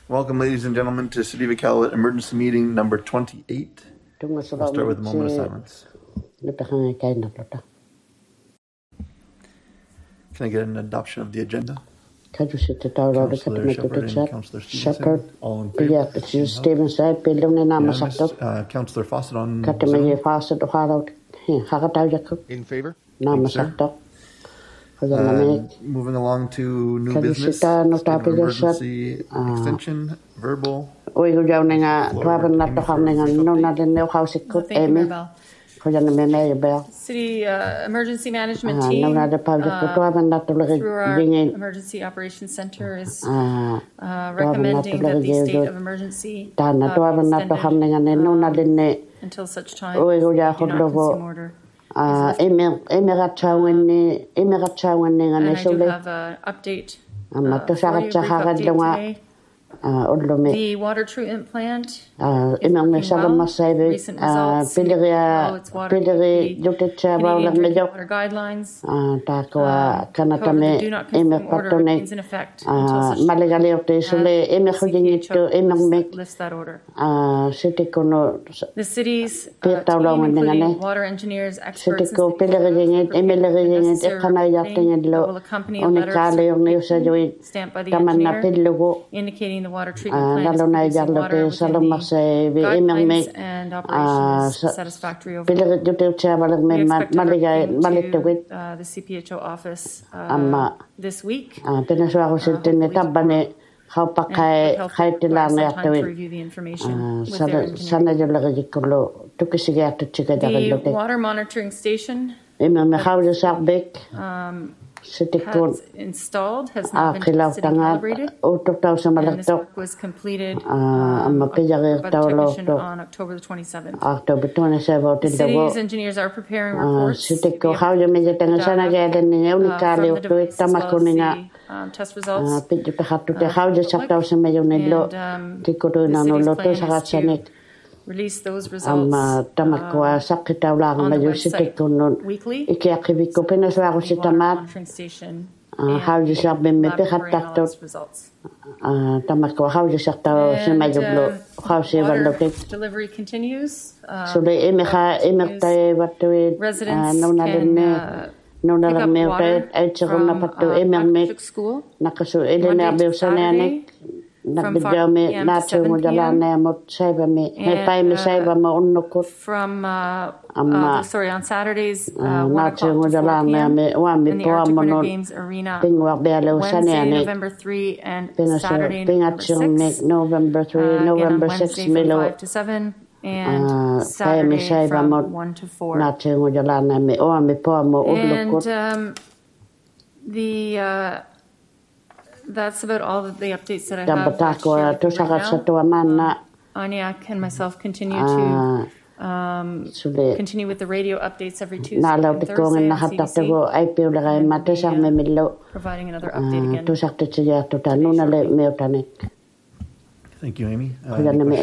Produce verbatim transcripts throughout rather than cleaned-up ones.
Welcome, ladies and gentlemen, to City of Iqaluit Emergency Meeting number twenty-eight. We'll start with a moment of silence. Can I get an adoption of the agenda? Councillor Shepherd and Councillor Stevenson, all in favor? Unanimous. Uh, Councillor Fawcett on Zoom. In favor? Thanks, sir. Uh, moving along to new business, state of emergency extension, verbal. Thank you, Maribel. City uh, Emergency Management Team, uh, through our Emergency Operations Center, is uh, recommending that the state of emergency uh, be extended um, until such time as we do not consume order. Uh, and I do have an update uh, for you, a brief update today. The water treatment plant Uh, is working well. Recent results how its water meet the Canadian Drinking Water Guidelines. Um, however, the do not consume order remains in effect until such time as the C P H O lifts that order. The city's uh, team, including water engineers, experts, and city will accompany a letter stamped by the engineer indicating the water treatment plant is producing water within the guidelines and operations is satisfactory overall. We expect to report to uh, the C P H O office uh, this week. Uh, and Public Health will have some time to review the information with their engineer. The water monitoring station um, has installed, has not been tested and calibrated, and this work was completed um, by the technician on October the twenty-seventh. The city's engineers are preparing reports to be able to put data uh, from the device as well as the um, test results uh, to the public. And um, the city's plan is to release those results uh, on the website weekly. So the water monitoring station and laboratory and all its results. And uh, water delivery continues. Uh, continues. Residents can uh, pick up water from uh, Patrick School Monday to Saturday from five p m to seven p m and uh, from uh, uh, sorry on Saturdays uh, one o'clock to four p m in the Arctic Winter Games Arena Wednesday November third and Saturday November sixth, uh, again on Wednesday from five to seven and Saturday from one to four. And um, the uh, that's about all of the updates that I have to share right now. Um, Aniak and myself continue to um, continue with the radio updates every Tuesday and Thursday on C B C. And we, uh, providing another update again. Thank you, Amy. Uh,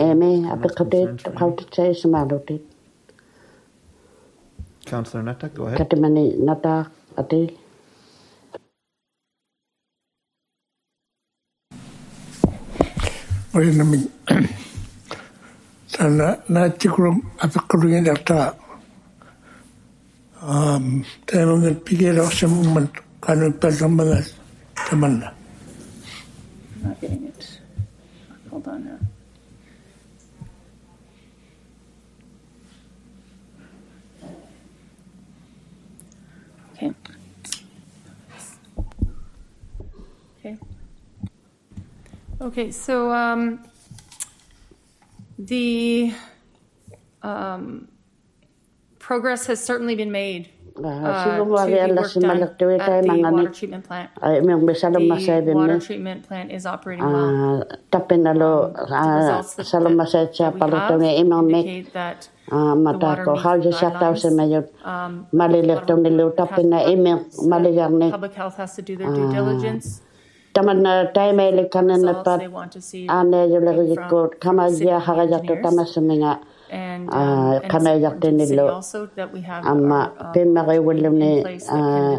Councillor Netta, go ahead. Oi nami sana na tikrum apikurin data um tayo pikir ako sa moment kanu pagkambaga tamanna. I'm not getting it. Hold on now. Okay. Okay. Okay, so um, the um, progress has certainly been made uh, to the work done at the water treatment plant. The water treatment plant is operating well. Um, the results that, that, that we have indicate that the water meets guidelines. Um, public health has to do their due diligence. Taman time ele kanan na pat ane jole ko kama dia haraja to tamasuminga and um, kana yakte nilo also that we have amma pemare wolle ne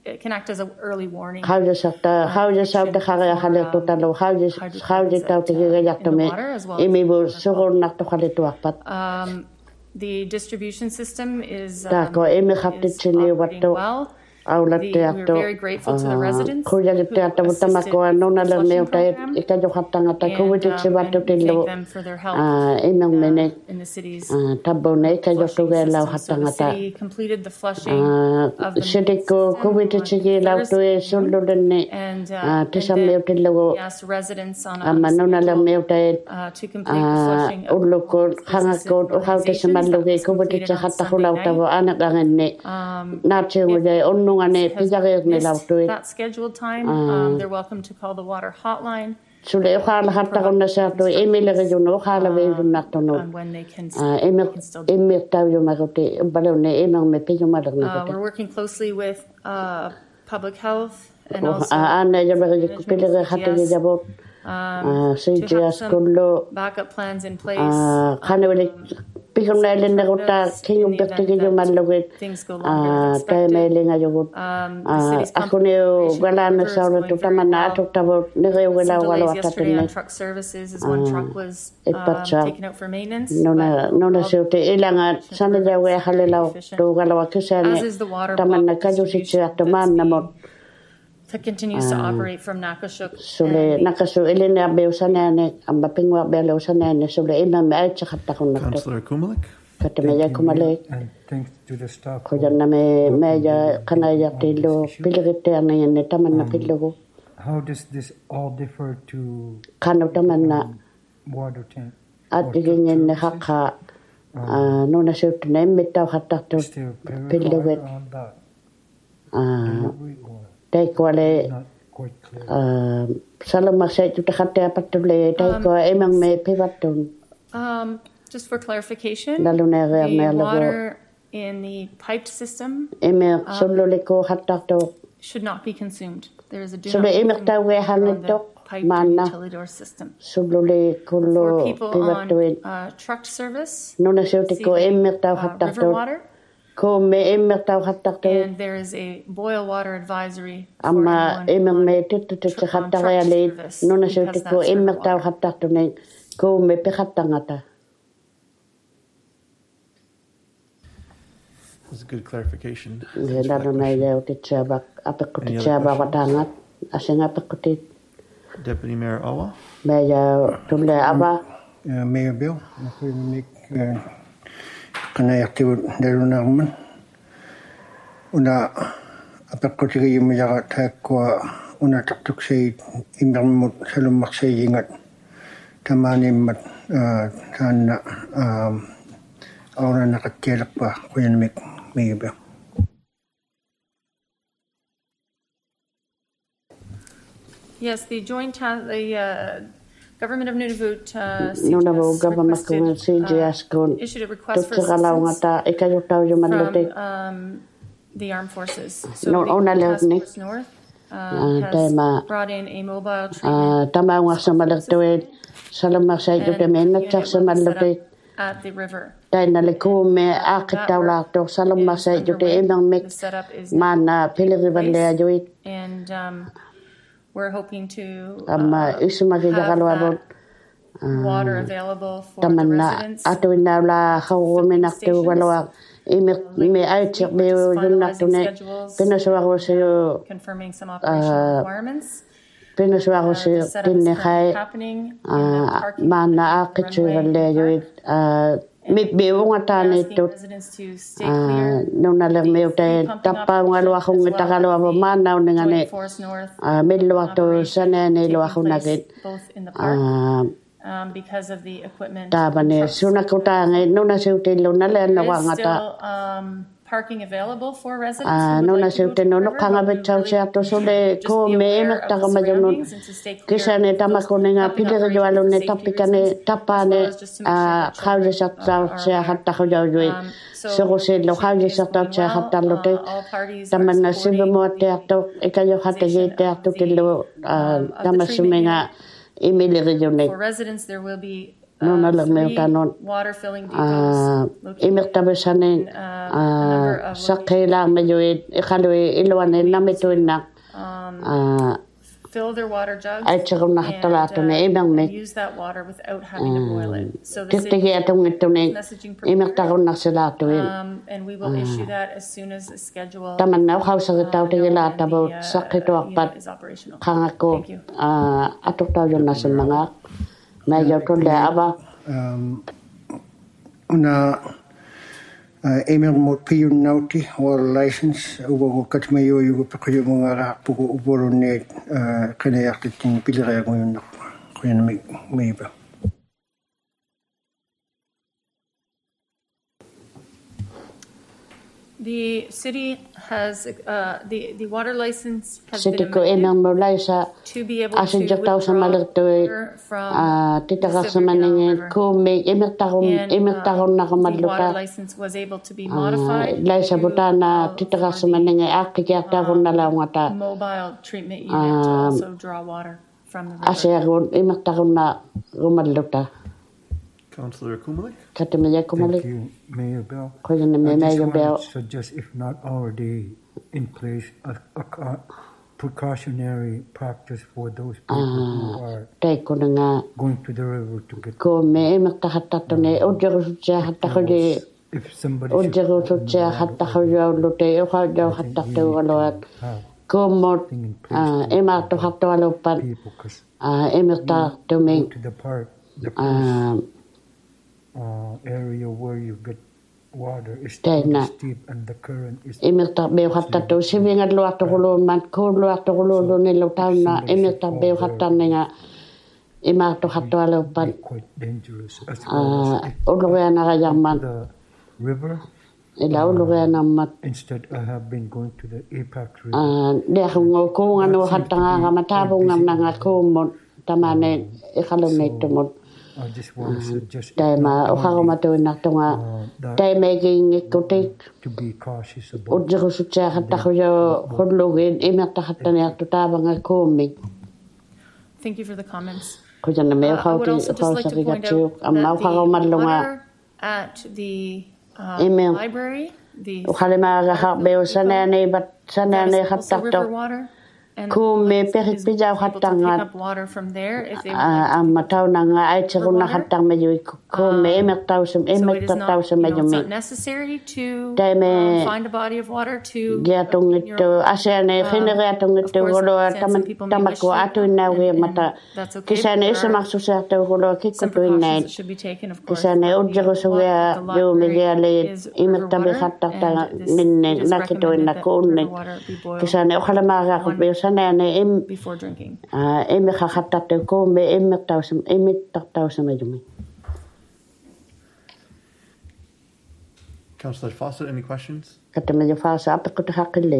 it can act as an early warning. How does that? How does that? How does that? How does how does that? Imi bu sugur nak to kali tu apat. Um, the distribution system is um, Ta ko imi khapti is chini operating watto. well. Aulat The, te we're ato. very grateful to the residents who Kuya te ato butama assisted ko with ano na the lang flushing neo tayo program. ikajo hatanga ta And, ko witi um, si watto and we tilo. thank them for their help Imang uh, mene in the city's tabo na ikajo flushing tuga lao system. So the hatanga ta. city completed the flushing of the Sidi ko ko witi chigi lao tu e sulu denne. and, uh, and Tisa then meo tilo. we asked residents on a Amano na lang meo tayo. uh, to complete the flushing of Ulo ko hanga ko o how te samalugi ko witi sa hata ko lao tabo anak angen ne. Um, Na che mo dai onno ngane pijage ne lao tu. that scheduled time, um, they're welcome to call the water hotline Sule o khala hatta ko na sa to emile ge no khala ve na to no. on when they can, Ah they emil can still do. emil taw yo magote balone emang me pijo madag Uh, na we're working closely with uh, public health and ko. also Ah ana yo be ge pile ge hatta ge jabo. um, Ah to sei have je some skollo. backup plans in place. Ah khane wele pijo na le na gota kinyo bekte ge yo maloge. Things go longer Ah than tay me expected. le nga yo. Um, the Ah city's ako ne pumping gala na operation sa is ro going to very tamana well. to tabo ne ge wala Some wala delays wata yesterday on tenne. truck services as one truck was e um, pacha taken out for maintenance. no na but no na all se te ilanga sana ja we halela efficient. to gala wa kisane As is the water tamanna bottle kaju si distribution to man na mo that continues to operate from Nakashuk. sule and nakasu ilene abe usane ne amba pingwa bele usane ne sule ina me ai chakata ko na to Councillor Kumalik. kata me ja kumale And thanks to the staff. ko janna me me ja kana ja tilo piligete ana ne tamanna pilogo How does this all differ to kana tamanna water tank? at igingen ne hakka no na se te ne meta hatta to Is there pilogo on that? ah Delivery or te kwale not quite clear? Uh, Salama sa ito takate patule tay ko emang me pivatun Um, just for clarification, lalo na the na lago water in the piped system eme solo le ko hatta to should not be consumed. There is a do solo not eme consume ta we on hanit the to piped mana utility door system. solo le For kulo people pivatun on uh, truck service, no na siya ko receiving, eme ta uh, hatta river to water, ko me eme ta hatta to and there is a boil water advisory for amma anyone emang on me tut tut tr- on hatta truck ya le service no na siya because ko that's eme river ta water. hatta to ne ko me pe hatta ngata. That's a good clarification. Lalo na ya uti chaba apek ko chaba watangat asenga apek ko Deputy Mayor Awa. Maya tule aba Uh, Mayor Bill, ako yung make kanay aktibo dalo na man. Una apek ko sige yung maya ka ko una taktuk say imang mo sa lumak sa ingat. Tamanin mat sana um aura nakatielak pa ko yan make Mayor Bill. Yes, the joint ta- the uh, government of Nunavut uh, no na bo C G S government ko requested, C G S ko uh, issued a request for to kala assistance ngata ikayo taw yung from manlote um, the armed forces. So No, the ona Task leuk ni. Force North uh, Ah, has tema. brought in a mobile treatment ah tama nga sa malagtuwid salam sa ito and te men unit na will sa be set mallote up at the river. tay na liko me akit taw la to salam Is sa ito te underway. emang The mix setup is mana piligi balle ajoy and um, we're hoping to amma uh, isu magida have kalwa that water available for the taman na residents. ato na la hawo me nak to kalwa ime me ay chek me yung nak to ne pinaswa ko sa yo Confirming some operational requirements. pinaswa ko Uh, sa the yo setup is tinne currently kay happening in the ah parking mana lot, akit the sa runway in the balle park. yo ah me bewo nga We're tani asking to residents to stay ah clear. no na lang me tay tapa nga lo ako ng tagalo abo manaw nga ne Joint Force North ah medlo to sa ne ne lo ako taking nagit place both in the park ah um, because of the equipment. taba and ne trucks. suna ko ta nga no na siuti lo na le na There wa is nga ta still um, parking available for residents ah who no would na like to go siuti to no the no river, kanga but we bet chau really sia to so le just ko be me aware mek of ta the ga majonon surroundings and to stay clear kisa ne of tama those ko ne nga pumping pide ga operations jwalo for ne safety tapika ne reasons, tapa as ne well as just to make sure ah that khawje children, sa uh, ta are sia aware. hatta ko jaw jwe Um, so so ko se lo treatment khawje is sa ta going sia well. hatta lo te Uh, all parties are taman na sibe supporting mo te the to e ka yo hatta je te of to te the, lo um, of the tama treatment sume nga unit. imile ga jone For residents, there will be no lang may tanon water filling ah depots imirtabesanen ah sakailang medyo ikaloy iluan na mituin na ah fill their water jugs ay tsaka nakatalato na ibang and may use that water without having to boil it. So the tigi city atong ito na messaging imirtakon na sila tuin um, and we will issue that as soon as the schedule taman na ukaw sa gitaw tigi lata uh, ba uh, sakito unit akpat is operational. kangako Thank you. ah atok tayo na sa mga medyo tuloy aba um una uh, email mo piyun nauti or license ugo katmayo yugo pakayo mga rapugo uboro ne uh, kaya yakitin piliraya ko yun ko yun may may ba. The city has uh, the the water license has City been ko emang mulai sa to be able asin to jataw sa malertoy water from ah titaka sa maningin ko may imertakon and imertakon na uh, the water kamadluka license was able to be modified lai sa to butana allow titaka for sa maningin akikiyata ko na lang ngata the mobile treatment unit to Um, also draw water from the river. asya ko imertakon na kumadluka Councillor Kumalik. katimiya kumalik Thank you, Mayor Bell. ko yun na I may just medyo wanted bel to suggest, if not already in place, a, a, a precautionary practice for those people who are tay ko na nga going to the river to get. ko may imertakata to ne udjaro sutya hatta ko di If somebody should udjaro open the sutya water hatta ko or yaw lute o ka yaw I think hatta we to need to walawat have ko mo thing in place to ema to hatta walapan people, 'cause ah imerta to go me to the park, the first ah uh, area where you get water is Kaya pretty na. steep and the current is imerta be hatta to sibinga lo ato ko man ko lo ato ko lo ne lo taw na imerta be hatta nga ima to hatta walapan quite dangerous as well ah as ulo ya na kayaman the river. ila ulo ya na mat Instead, I have been going to the A PAC river. ah de ko ko ngano hatta nga matabong nga nga ko mo tamane ikalo ne to mo I just want to suggest tay if ma not o ka already, ma to na to nga uh, that tay making ikutik to be cautious about. udjaro sutya hatta ko yo hodlogin imerta hatta ne to tabang ko mi Thank you for the comments. ko jana me Uh, I ka would ti also ka just like sa to point kigatsu out am na that ka the madlunga water at the uh, Email. library, the o kale ma ga ha be sa ne ne bat sa ne that ne is hatta also to river water, and Ko the me license perit is pijaw able to hatta pick nga up water from there if they would ah, like to. ang mataw na nga ay tsako na hatta medyo ko me imertaw sa So it is imertaw not, sa you know, medyo it's me not necessary to Tay me um, find a body of water to giatong obtain your ito water. asya ne khinere atong Of ito course, golo I understand taman some people may tamat wish ko to, ato na we and- mata and that's okay, kisa but ne there isa are maksusa to golo some kikuto in precautions na that should be taken, of course. kisa ne The udjaro sa wa- ya the yo library megale is imerta be river hatta water, ta and this- ninne it is nakito recommended na that ko ne river water be boiled kisa ne okhala maga ko be sa ne ne im before drinking. ah eme ka hatta te ko me imerta sa imerta sa medyo me Councillor Fawcett, any questions? kata medyo fa sa apit ko ta hakile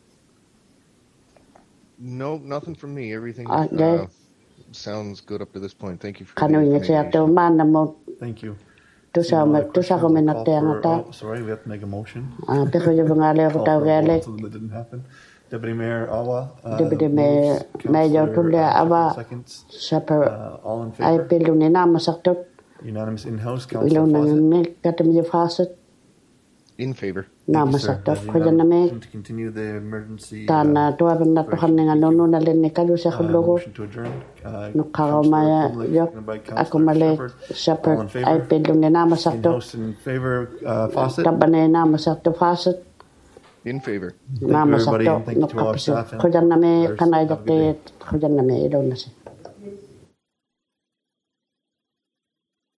No, nothing from me. Everything Ah, okay. uh, sounds good up to this point. Thank you for kanu the nga siya to information. man na mo Thank you. tu sa Seeing no me other tu sa ko questions, me I'll na call te for- ngata oh, sorry, we have to make a motion. ah pe ko yo ngale ko Call ta for a vote, gale something that didn't happen. Deputy Mayor Awa. uh, Deputy Mayor- moves. Mayor Councillor, Tulia uh, Awa. Shepherd seconds. sa per Uh, all in ay favor? pilu ni na masaktot Unanimous in-house. ilaw Councillor na Fawcett. me kata medyo faset In favor. na Thank you, sir. masaktot There's ko dyan na me unanimous to continue the emergency. tana uh, tuwa na to kan nga nono na len ni kalu sa uh, khuloko motion to adjourn. Uh, no kawo Councillor maya Kumlik, yok seconded by ako Councillor mali Shepherd. shepherd All in ay favor? pilu ni na masaktot In-house in favor. Uh, Fawcett. tabane na masaktot faset In favor. Thank na you, everybody, masaktot and thank you no to all our kapiso staff and ko dyan na me others. kanay Have a good day. dati ko dyan na me ilaw na si